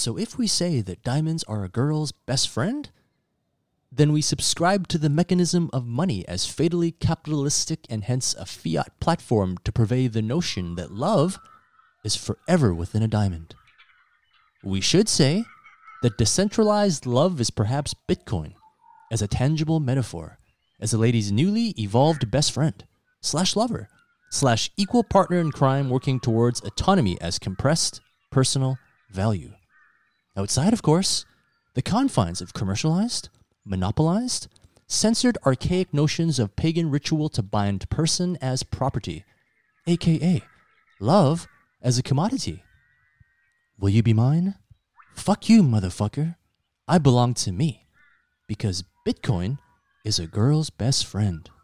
So if we say that diamonds are a girl's best friend, then we subscribe to the mechanism of money as fatally capitalistic and hence a fiat platform to purvey the notion that love is forever within a diamond. We should say that decentralized love is perhaps Bitcoin as a tangible metaphor, as a lady's newly evolved best friend, /lover, /equal partner in crime working towards autonomy as compressed personal value. Outside, of course, the confines of commercialized, monopolized, censored archaic notions of pagan ritual to bind person as property, aka love as a commodity. Will you be mine? Fuck you, motherfucker. I belong to me, because Bitcoin is a girl's best friend.